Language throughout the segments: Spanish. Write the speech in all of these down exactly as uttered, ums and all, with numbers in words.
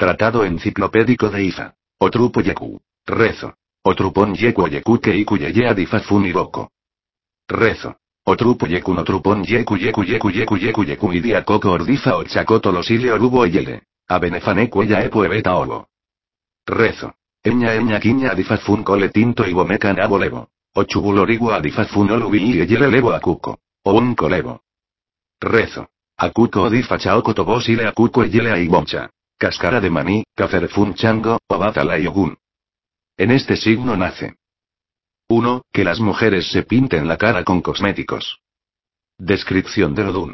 Tratado enciclopédico de Ifa. Otrupo yeku. Rezo. Otrupon yeku yeku ke iku yeye adifafun iboko. Rezo. Otrupo yeku no trupon yeku yeku yeku yeku yeku yeku idia koko ordifa o chakoto losile orubo yele. Abenefane cuella epo ebeta obo. Rezo. Eña eña quiña adifafun cole tinto y bomeca nabo levo. Ochubulorigo adifafun olubi y yele levo akuko. O un colevo. Rezo. Akuko odifa chaoko tobosile akuko yele aiboncha. Cáscara de maní, caferfun chango, o batala yogun. En este signo nace. uno. Que las mujeres se pinten la cara con cosméticos. Descripción del Odún.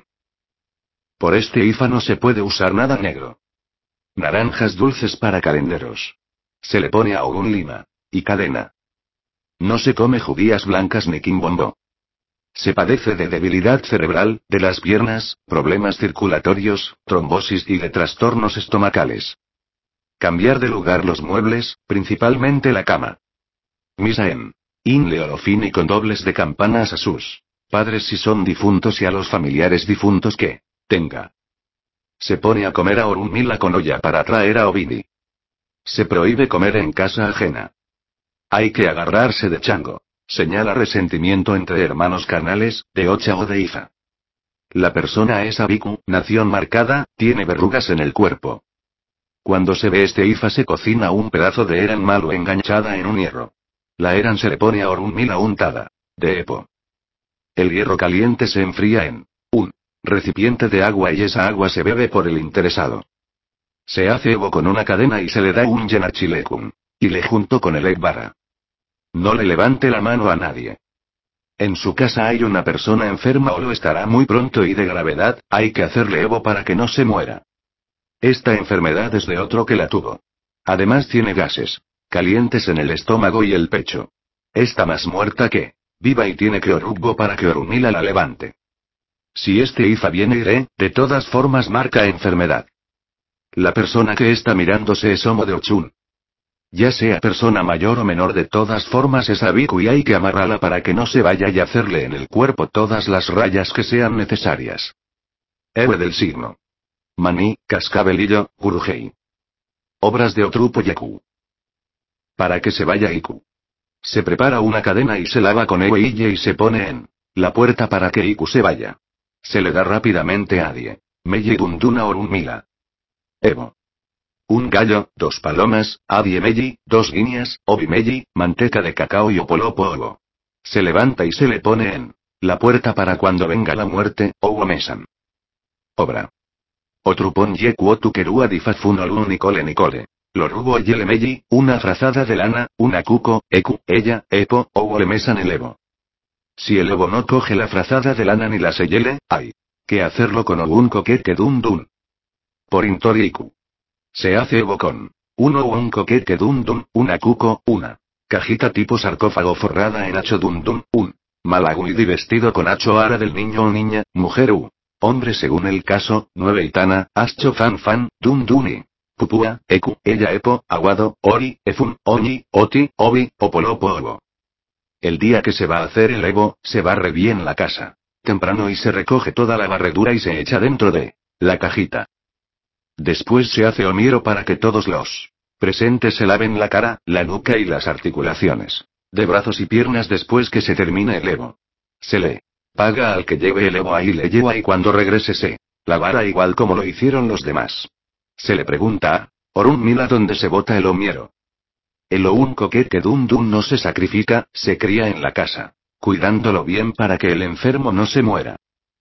Por este Ifa no se puede usar nada negro. Naranjas dulces para calenderos. Se le pone a Odún lima. Y cadena. No se come judías blancas ni quimbombo. Se padece de debilidad cerebral, de las piernas, problemas circulatorios, trombosis y de trastornos estomacales. Cambiar de lugar los muebles, principalmente la cama. Misa en In Leolofin y con dobles de campanas a sus padres si son difuntos y a los familiares difuntos que tenga. Se pone a comer a Orunmila con olla para atraer a Obidi. Se prohíbe comer en casa ajena. Hay que agarrarse de chango. Señala resentimiento entre hermanos carnales, de Ocha o de Ifa. La persona es Abiku, nación marcada, tiene verrugas en el cuerpo. Cuando se ve este Ifa se cocina un pedazo de Eran malo enganchada en un hierro. La Eran se le pone a Orunmila untada. De Epo. El hierro caliente se enfría en un recipiente de agua y esa agua se bebe por el interesado. Se hace Evo con una cadena y se le da un Yenachilekun. Y le junto con el Ekbara. No le levante la mano a nadie. En su casa hay una persona enferma o lo estará muy pronto y de gravedad, hay que hacerle Evo para que no se muera. Esta enfermedad es de otro que la tuvo. Además tiene gases calientes en el estómago y el pecho. Está más muerta que viva y tiene que Orugbo para que Orunmila la levante. Si este Ifa viene iré, de todas formas marca enfermedad. La persona que está mirándose es Homo de Ochun. Ya sea persona mayor o menor de todas formas es Abiku y hay que amarrarla para que no se vaya y hacerle en el cuerpo todas las rayas que sean necesarias. Héroe del signo. Maní, Cascabelillo, Gurujei. Obras de Otrupo yeku. Para que se vaya Iku. Se prepara una cadena y se lava con Eweille y se pone en la puerta para que Iku se vaya. Se le da rápidamente a Die. Meiji Dunduna Orunmila. Evo. Un gallo, dos palomas, Adie Meiji, dos guineas, Obi Meiji, manteca de cacao y Opolopo Ovo. Se levanta y se le pone en la puerta para cuando venga la muerte, Owo Mesan. Obra. Otrupon yeku otu kerua difafun olun Nicole Nicole. Lorubo yele Meiji, una frazada de lana, una cuco, eku, ella, epo, Owo le mesan el Evo. Si el Evo no coge la frazada de lana ni la sellele, hay que hacerlo con Ogun coquete dun dun. Por Intoriku. Se hace Evo con uno o un coquete dun dun, una cuco, una cajita tipo sarcófago forrada en hacho dun dun, un malaguidi vestido con hacho ara del niño o niña, mujer u hombre según el caso, nueve itana, ascho fan fan, dun duni. Pupua, eku, ella epo, aguado, ori, efun, oñi, oti, obi, opolopo ovo. El día que se va a hacer el Evo, se barre bien la casa. Temprano y se recoge toda la barredura y se echa dentro de la cajita. Después se hace omiero para que todos los presentes se laven la cara, la nuca y las articulaciones de brazos y piernas después que se termine el Evo. Se le paga al que lleve el Evo ahí le lleva y cuando regrese se lavará igual como lo hicieron los demás. Se le pregunta a Orunmila dónde se bota el omiero. El Oun coquete dun dun no se sacrifica, se cría en la casa, cuidándolo bien para que el enfermo no se muera.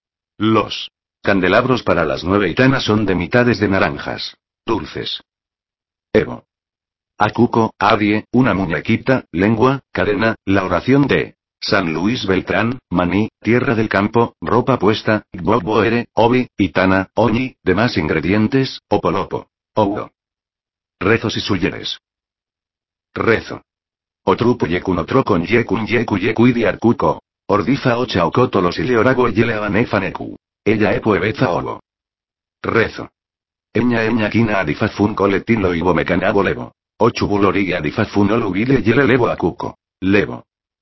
Los candelabros para las nueve itanas son de mitades de naranjas dulces. Evo. Akuko, Adie, una muñequita, lengua, cadena, la oración de San Luis Beltrán, Maní, tierra del campo, ropa puesta, Bobo Ere, Obi, Itana, Oñi, demás ingredientes, Opolopo, Oudo. Rezos y suyeres. Rezo. Otrupo yekun otro con yekun yeku yeku y diarkuko. Ordifa ocha okoto los ileorago yele abanefaneku. Ella epo ebeza ovo. Rezo. Eña eña kina adifafun coletin lo ibo mecanabo levo. Ochubulori adifafun olubile yele levo akuko. Levo.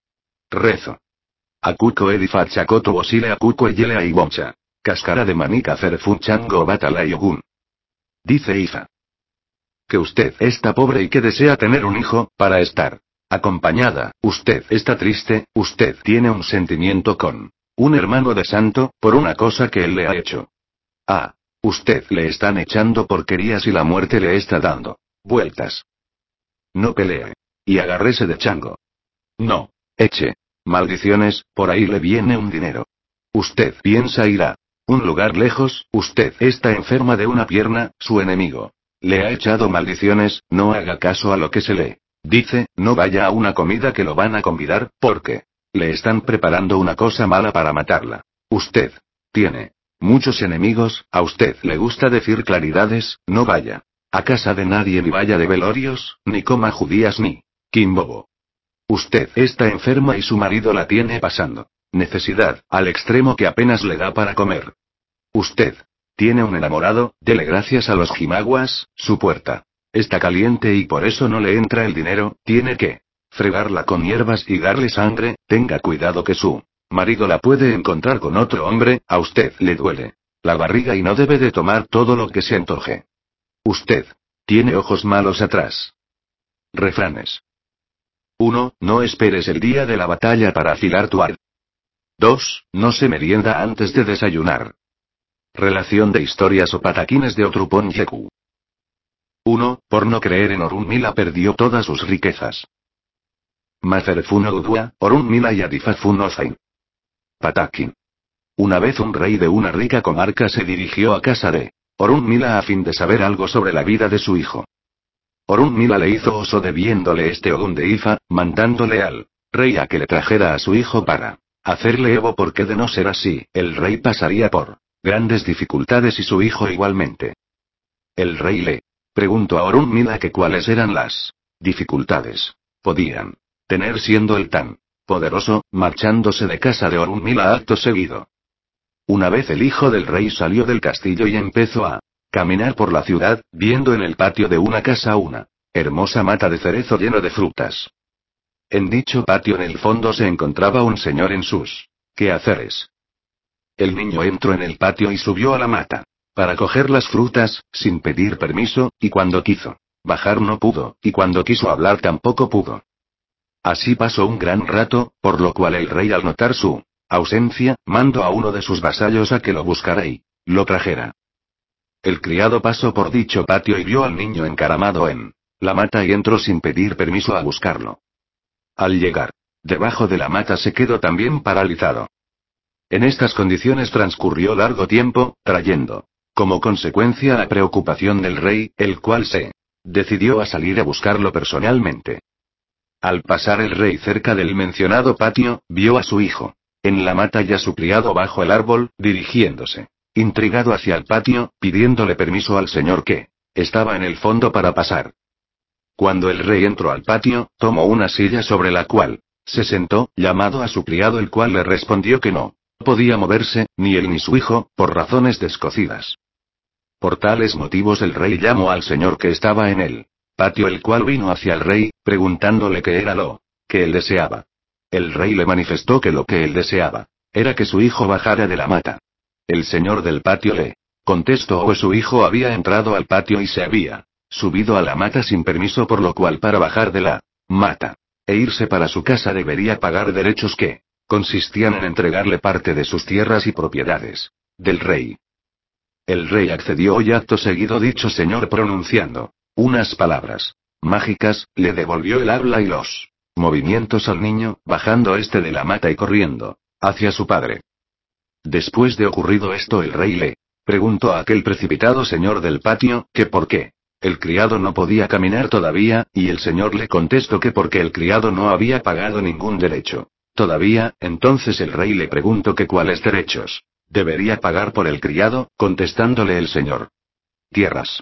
Rezo. Akuko edifa chakoto bosile akuko yele aiboncha. Cascara de manica cerfun chango batala yogun. Dice Ifa. que usted está pobre y que desea tener un hijo, para estar acompañada. Usted está triste, usted tiene un sentimiento con un hermano de santo, por una cosa que él le ha hecho. Ah, usted le están echando porquerías y la muerte le está dando vueltas. No pelee. Y agárrese de chango. No. Eche maldiciones, por ahí le viene un dinero. Usted piensa ir a un lugar lejos, usted está enferma de una pierna, su enemigo le ha echado maldiciones, no haga caso a lo que se le dice, no vaya a una comida que lo van a convidar, porque le están preparando una cosa mala para matarla. Usted tiene muchos enemigos, a usted le gusta decir claridades, no vaya a casa de nadie ni vaya de velorios, ni coma judías ni quimbobo. Usted está enferma y su marido la tiene pasando necesidad, al extremo que apenas le da para comer. Usted tiene un enamorado, dele gracias a los jimaguas, su puerta está caliente y por eso no le entra el dinero, tiene que fregarla con hierbas y darle sangre, tenga cuidado que su marido la puede encontrar con otro hombre, a usted le duele la barriga y no debe de tomar todo lo que se antoje. Usted tiene ojos malos atrás. Refranes. uno. No esperes el día de la batalla para afilar tu arco. dos. No se merienda antes de desayunar. Relación de historias o pataquines de Otrupón Yeku. uno. Por no creer en Orunmila perdió todas sus riquezas. Maferfuno Udua, Orunmila y Adifafuno Zain. Pataquín. Una vez un rey de una rica comarca se dirigió a casa de Orunmila a fin de saber algo sobre la vida de su hijo. Orunmila le hizo oso debiéndole este Ogun de Ifa, mandándole al rey a que le trajera a su hijo para hacerle Evo porque de no ser así, el rey pasaría por grandes dificultades y su hijo igualmente. El rey le preguntó a Orunmila que cuáles eran las dificultades podían tener siendo él tan poderoso, marchándose de casa de Orunmila acto seguido. Una vez el hijo del rey salió del castillo y empezó a caminar por la ciudad, viendo en el patio de una casa una hermosa mata de cerezo lleno de frutas. En dicho patio en el fondo se encontraba un señor en sus quehaceres. El niño entró en el patio y subió a la mata para coger las frutas, sin pedir permiso, y cuando quiso bajar no pudo, y cuando quiso hablar tampoco pudo. Así pasó un gran rato, por lo cual el rey al notar su ausencia, mandó a uno de sus vasallos a que lo buscara y lo trajera. El criado pasó por dicho patio y vio al niño encaramado en la mata y entró sin pedir permiso a buscarlo. Al llegar debajo de la mata se quedó también paralizado. En estas condiciones transcurrió largo tiempo, trayendo como consecuencia la preocupación del rey, el cual se decidió a salir a buscarlo personalmente. Al pasar el rey cerca del mencionado patio, vio a su hijo en la mata y a su criado bajo el árbol, dirigiéndose intrigado hacia el patio, pidiéndole permiso al señor que estaba en el fondo para pasar. Cuando el rey entró al patio, tomó una silla sobre la cual se sentó, llamado a su criado, el cual le respondió que no podía moverse, ni él ni su hijo, por razones descocidas. Por tales motivos el rey llamó al señor que estaba en el patio, el cual vino hacia el rey, preguntándole qué era lo que él deseaba. El rey le manifestó que lo que él deseaba era que su hijo bajara de la mata. El señor del patio le contestó que su hijo había entrado al patio y se había subido a la mata sin permiso, por lo cual para bajar de la mata e irse para su casa debería pagar derechos que consistían en entregarle parte de sus tierras y propiedades del rey. El rey accedió y acto seguido dicho señor, pronunciando unas palabras mágicas, le devolvió el habla y los movimientos al niño, bajando este de la mata y corriendo hacia su padre. Después de ocurrido esto, el rey le preguntó a aquel precipitado señor del patio, que por qué el criado no podía caminar todavía, y el señor le contestó que porque el criado no había pagado ningún derecho todavía. Entonces el rey le preguntó que cuáles derechos debería pagar por el criado, contestándole el señor: tierras.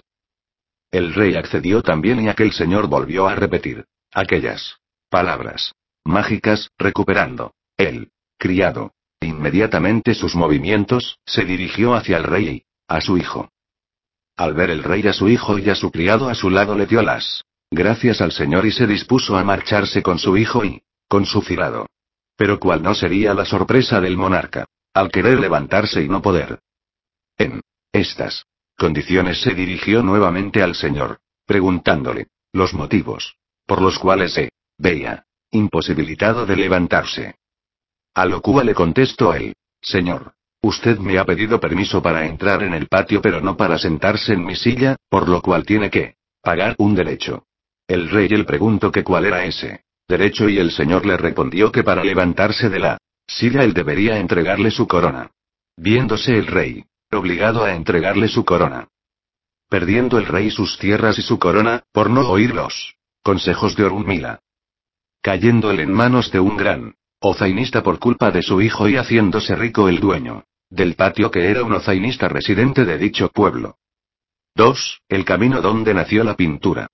El rey accedió también y aquel señor volvió a repetir aquellas palabras mágicas, recuperando el criado inmediatamente sus movimientos, se dirigió hacia el rey y a su hijo. Al ver el rey a su hijo y a su criado a su lado, le dio las gracias al señor y se dispuso a marcharse con su hijo y con su criado. Pero cuál no sería la sorpresa del monarca al querer levantarse y no poder. En estas condiciones se dirigió nuevamente al señor preguntándole los motivos por los cuales se veía imposibilitado de levantarse. A lo cual le contestó él: Señor, usted me ha pedido permiso para entrar en el patio pero no para sentarse en mi silla, por lo cual tiene que pagar un derecho. El rey le preguntó que cuál era ese derecho y el señor le respondió que para levantarse de la silla él debería entregarle su corona. Viéndose el rey obligado a entregarle su corona, perdiendo el rey sus tierras y su corona, por no oír los consejos de Orunmila, cayendo él en manos de un gran ozainista por culpa de su hijo y haciéndose rico el dueño del patio que era un ozainista residente de dicho pueblo. dos. El camino donde nació la pintura.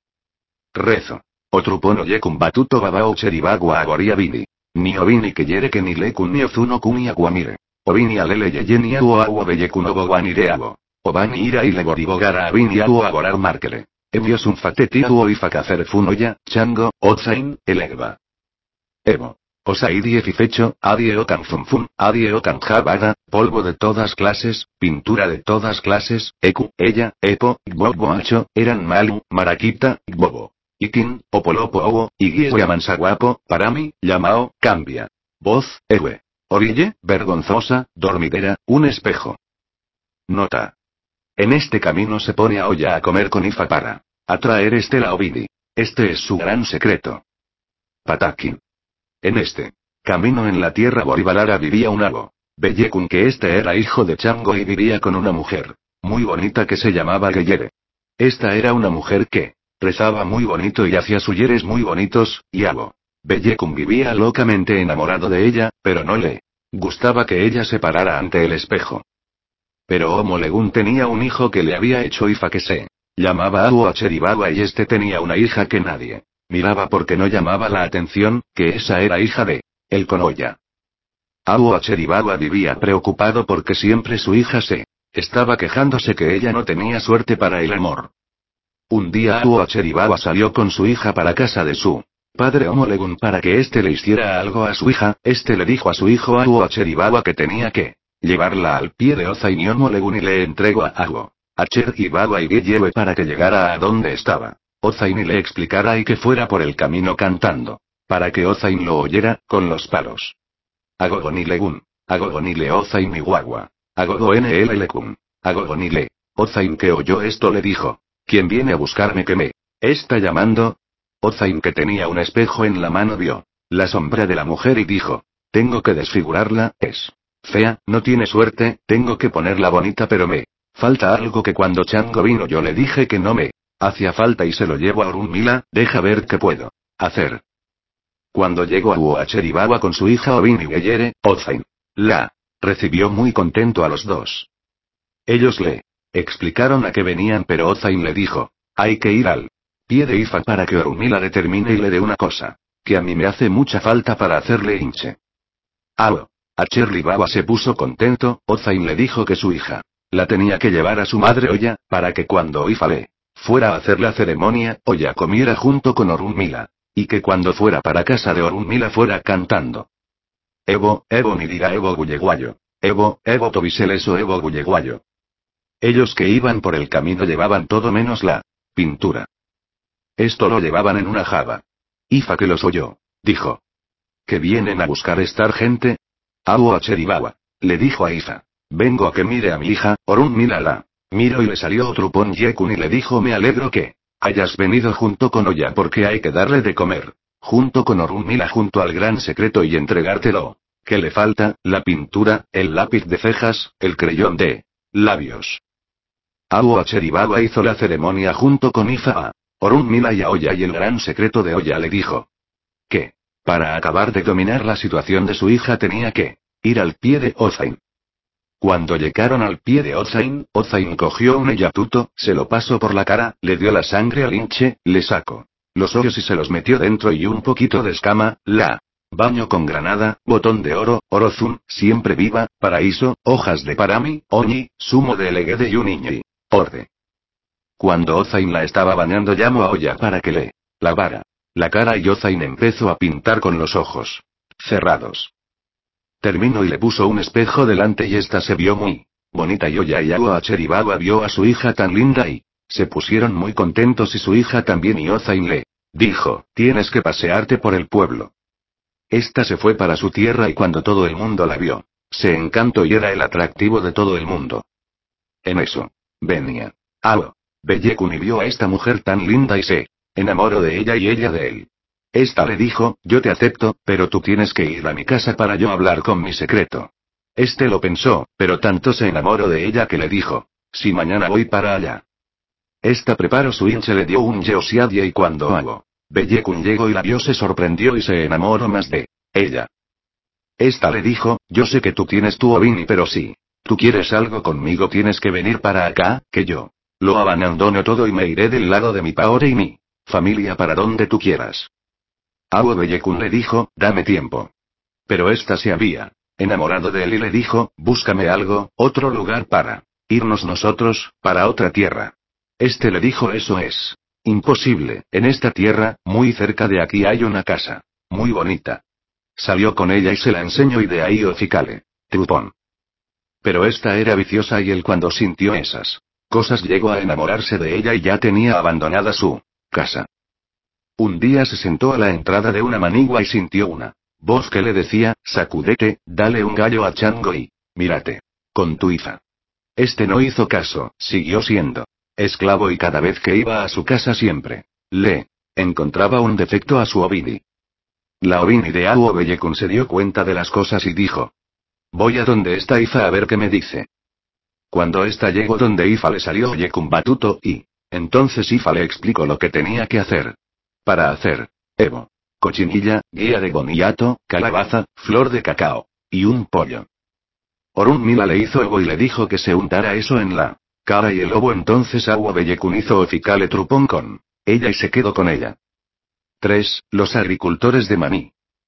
Rezo. Otrupono yekun batuto babao cheribagua agoria bini. Ni ovini que yere que ni lekun ni ozuno kuni aguamire. Ovini alele yeyeni awo awo beyekun oboguanire awo. Obani ira y le boribogara avini awo agorar markele. Evios un fateti awo y facacer funoya, chango, ozain, elegba. Evo. Osaidi efifecho, adie o canfunfun, adie o canjabada, polvo de todas clases, pintura de todas clases, eku, ella, epo, gbobo hacho, eran malu, maraquita, gbobo. Ikin, opolopo owo, iguie mansaguapo, parami, llamao, cambia. Voz, ewe. Orille, vergonzosa, dormidera, un espejo. Nota. En este camino se pone a olla a comer con Ifa para atraer Estela Ovidi. Este es su gran secreto. Pataki. En este camino en la tierra Boribalara vivía un abo Bellekun que este era hijo de Chango y vivía con una mujer muy bonita que se llamaba Geyere. Esta era una mujer que rezaba muy bonito y hacía suyeres muy bonitos, y abo Bellekun vivía locamente enamorado de ella, pero no le gustaba que ella se parara ante el espejo. Pero Omolegun tenía un hijo que le había hecho Ifa que se llamaba Awo Acheribawa y este tenía una hija que nadie miraba porque no llamaba la atención, que esa era hija de el Konoya. Awo Acheribawa vivía preocupado porque siempre su hija se estaba quejándose que ella no tenía suerte para el amor. Un día Awo Acheribawa salió con su hija para casa de su padre Omolegun para que éste le hiciera algo a su hija. Este le dijo a su hijo Awo Acheribawa que tenía que llevarla al pie de Ozain y Omolegun y le entregó a Awo Acheribawa y Geyere para que llegara a donde estaba Ozain y le explicara y que fuera por el camino cantando, para que Ozain lo oyera, con los palos. Agogonilegun, agogonile Ozain y guagua, agogonilekun, agogonile. Ozain que oyó esto le dijo: ¿Quién viene a buscarme que me está llamando? Ozain que tenía un espejo en la mano vio la sombra de la mujer y dijo: Tengo que desfigurarla, es fea, no tiene suerte, tengo que ponerla bonita pero me falta algo que cuando Chango vino yo le dije que no me hacía falta y se lo llevo a Orunmila, deja ver qué puedo hacer. Cuando llegó a Awo Acheribawa con su hija Ovin y Geyere, Ozain la recibió muy contento a los dos. Ellos le explicaron a qué venían pero Ozain le dijo: hay que ir al pie de Ifa para que Orunmila determine y le dé una cosa, que a mí me hace mucha falta para hacerle hinche. Awo Acheribawa se puso contento. Ozain le dijo que su hija la tenía que llevar a su madre Oya, para que cuando Ifa le fuera a hacer la ceremonia, Oya comiera junto con Orunmila. Y que cuando fuera para casa de Orunmila fuera cantando: Evo, Evo ni dirá Evo Guyeguayo. Evo, Evo Tobiseleso Evo Guyeguayo. Ellos que iban por el camino llevaban todo menos la pintura. Esto lo llevaban en una jaba. Ifa que los oyó, dijo: ¿Que vienen a buscar estar gente? Awo Acheribawa le dijo a Ifa: vengo a que mire a mi hija, Orunmila la miro y le salió Otrupon Yekun y le dijo: me alegro que hayas venido junto con Oya porque hay que darle de comer, junto con Orunmila junto al gran secreto y entregártelo. ¿Qué le falta? La pintura, el lápiz de cejas, el creyón de labios. Awo Acheribawa hizo la ceremonia junto con Ifa a Orunmila y a Oya y el gran secreto de Oya le dijo que, para acabar de dominar la situación de su hija tenía que ir al pie de Ozain. Cuando llegaron al pie de Ozain, Ozain cogió un eyatuto, se lo pasó por la cara, le dio la sangre al hinche, le sacó los ojos y se los metió dentro y un poquito de escama, la baño con granada, botón de oro, orozun, siempre viva, paraíso, hojas de parami, oñi, zumo de elegede y un iñi, orde. Cuando Ozain la estaba bañando llamó a Oya para que le lavara la cara y Ozain empezó a pintar con los ojos cerrados. Terminó y le puso un espejo delante y esta se vio muy bonita y Oya y Awo Acheribawa vio a su hija tan linda y Se pusieron muy contentos y su hija también y Ozain le dijo, tienes que pasearte por el pueblo. Esta se fue para su tierra y cuando todo el mundo la vio, se encantó y era el atractivo de todo el mundo. En eso, venía Ao Bellekun y vio a esta mujer tan linda y se enamoró de ella y ella de él. Esta le dijo, yo te acepto, pero tú tienes que ir a mi casa para yo hablar con mi secreto. Este lo pensó, pero tanto se enamoró de ella que le dijo, si mañana voy para allá. Esta preparó su hinche le dio un yeosiadie y cuando Ao Bellekun llegó y la vio se sorprendió y se enamoró más de ella. Esta le dijo, yo sé que tú tienes tu ovini pero si tú quieres algo conmigo tienes que venir para acá, que yo lo abandono todo y me iré del lado de mi paore y mi familia para donde tú quieras. Ao Bellekun le dijo, dame tiempo. Pero esta se había enamorado de él y le dijo, búscame algo, otro lugar para irnos nosotros, para otra tierra. Este le dijo, eso es imposible, en esta tierra, muy cerca de aquí hay una casa muy bonita. Salió con ella y se la enseñó y de ahí Oficale Trupón. Pero esta era viciosa y él cuando sintió esas cosas llegó a enamorarse de ella y ya tenía abandonada su casa. Un día se sentó a la entrada de una manigua y sintió una voz que le decía, sacúdete, dale un gallo a Chango y mírate con tu hija. Este no hizo caso, siguió siendo esclavo y cada vez que iba a su casa siempre le encontraba un defecto a su ovini. La ovini de Ao Bellekun se dio cuenta de las cosas y dijo, voy a donde está Ifa a ver qué me dice. Cuando ésta llegó donde Ifa le salió Bellekun batuto y entonces Ifa le explicó lo que tenía que hacer. Para hacer Evo, cochinilla, guía de boniato, calabaza, flor de cacao y un pollo. Orunmila le hizo Evo y le dijo que se untara eso en la cara y el lobo entonces Ao Bellekun hizo Oficale Trupón con ella y se quedó con ella. tres. Los agricultores de maní.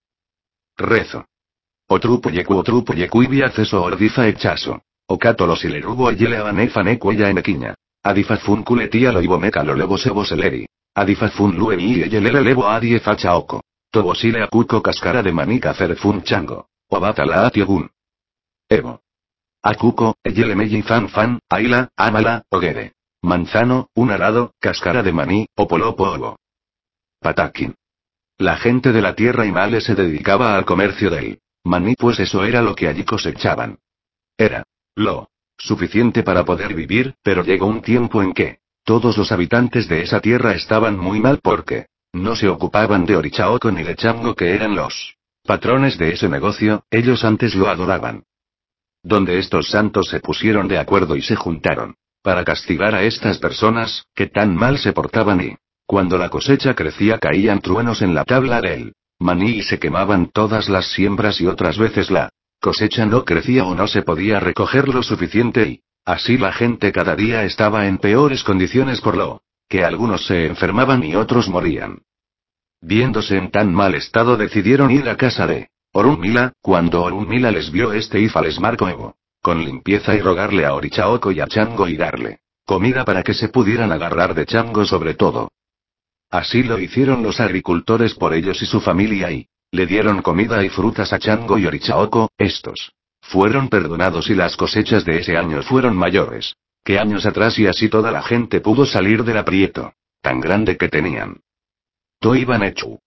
Rezo. Otrupo yeku otrupo yeku ibi acceso ordifa echazo. Okato los ilerubo ayele abanefane cuella enequiña. Adifazfun culetía lo ibomeca lo levo sebo seleri. Adifazfun luevi y eyelele levo adie facha oco. Tobosile acuco cascara de maní cacerfun chango. Obata la atiogun. Evo. Acuco, eyele meyi fan fan, aila, amala, ogere. Manzano, un arado, cáscara de maní, opolopo ovo. Patakin. La gente de la tierra y male se dedicaba al comercio del maní pues eso era lo que allí cosechaban. Era lo suficiente para poder vivir, pero llegó un tiempo en que todos los habitantes de esa tierra estaban muy mal porque no se ocupaban de Orichaoko ni de Chango que eran los patrones de ese negocio, ellos antes lo adoraban. Donde estos santos se pusieron de acuerdo y se juntaron para castigar a estas personas, que tan mal se portaban y cuando la cosecha crecía caían truenos en la tabla del maní y se quemaban todas las siembras y otras veces la cosecha no crecía o no se podía recoger lo suficiente y así la gente cada día estaba en peores condiciones por lo que algunos se enfermaban y otros morían. Viéndose en tan mal estado decidieron ir a casa de Orunmila, cuando Orunmila les vio este Ifa les marcó Evo con limpieza y rogarle a Orichaoko y a Chango y darle comida para que se pudieran agarrar de Chango sobre todo. Así lo hicieron los agricultores por ellos y su familia y le dieron comida y frutas a Chango y Orichaoko, estos fueron perdonados y las cosechas de ese año fueron mayores que años atrás y así toda la gente pudo salir del aprieto tan grande que tenían. Toiban hecho.